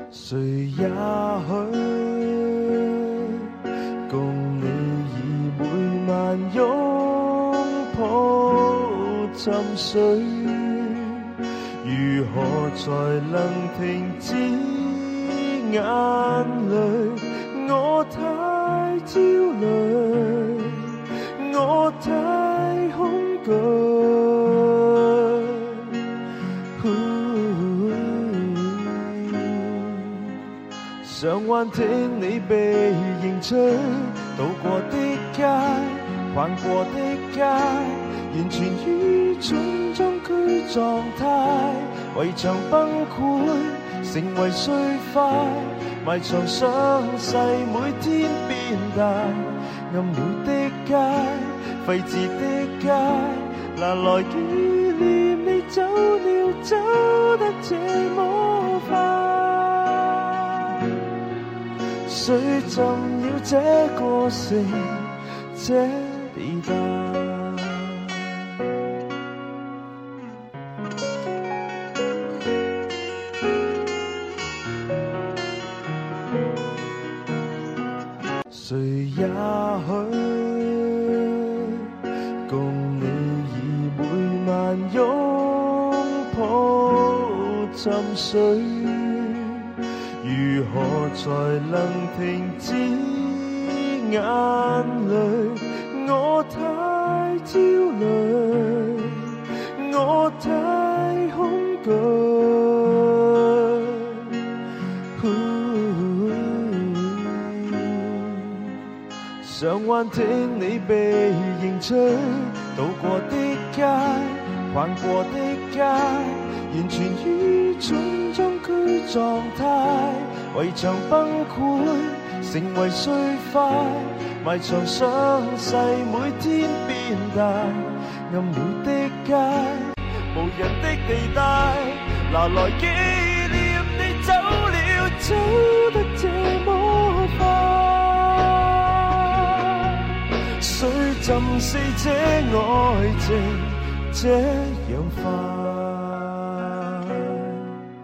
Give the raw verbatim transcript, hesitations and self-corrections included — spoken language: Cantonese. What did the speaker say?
谁也许共你以每晚拥抱沉睡，如何才能停止眼泪？我太焦虑，我太恐惧。想幻聽你被認出，渡過的街，逛過的街，完全於種種居狀態，圍牆崩潰，成為碎塊，埋藏傷勢，每天變大，暗了的街，廢置的街，拿來紀念你走了，走得這麼快。誰浸了這個城，這地帶？誰也許共你以每晚擁抱沉睡，如何才能停止眼淚？我太焦慮，我太恐懼。想幻聽你被認出，渡過的街，逛過的街，完全於種種居狀態，圍牆崩潰，成為碎塊，埋藏傷勢，每天變大，暗了的街，無人的地帶，拿來紀念你走了，走得這麼快。誰浸死這愛情這樣快？